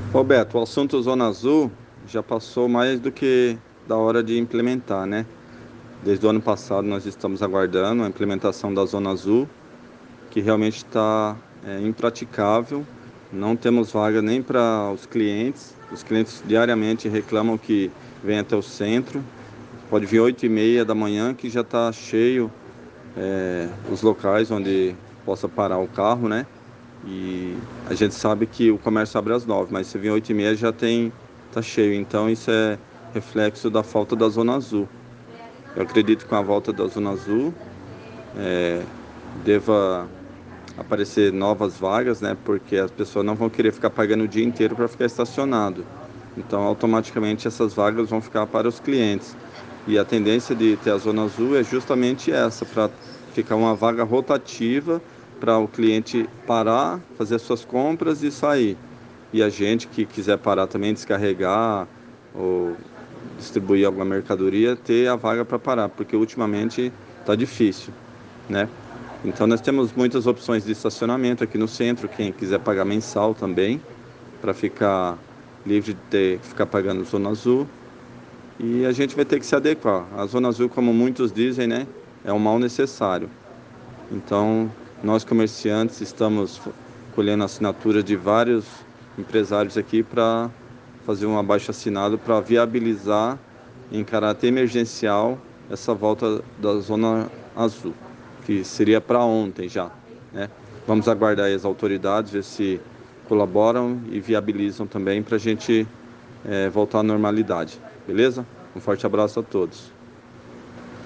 Roberto, o assunto Zona Azul já passou mais do que da hora de implementar, né? Desde o ano passado nós estamos aguardando a implementação da Zona Azul, que realmente está impraticável. Não temos vaga nem para os clientes. Os clientes diariamente reclamam que vem até o centro. Pode vir 8h30 da manhã que já está cheio os locais onde possa parar o carro, né? E a gente sabe que o comércio abre às 9, mas se vir 8h30 já tá cheio. Então isso é reflexo da falta da Zona Azul. Eu acredito que com a volta da Zona Azul deva aparecer novas vagas, né? Porque as pessoas não vão querer ficar pagando o dia inteiro para ficar estacionado. Então automaticamente essas vagas vão ficar para os clientes. E a tendência de ter a Zona Azul é justamente essa, para ficar uma vaga rotativa para o cliente parar, fazer suas compras e sair. E a gente que quiser parar também, descarregar ou distribuir alguma mercadoria, ter a vaga para parar, porque ultimamente está difícil, né? Então nós temos muitas opções de estacionamento aqui no centro, quem quiser pagar mensal também, para ficar livre de ter que ficar pagando Zona Azul. E a gente vai ter que se adequar. A Zona Azul, como muitos dizem, né, é um mal necessário. Então, nós comerciantes estamos colhendo assinatura de vários empresários aqui para fazer um abaixo-assinado para viabilizar em caráter emergencial essa volta da Zona Azul, que seria para ontem já, né? Vamos aguardar aí as autoridades, ver se colaboram e viabilizam também para a gente voltar à normalidade, beleza? Um forte abraço a todos.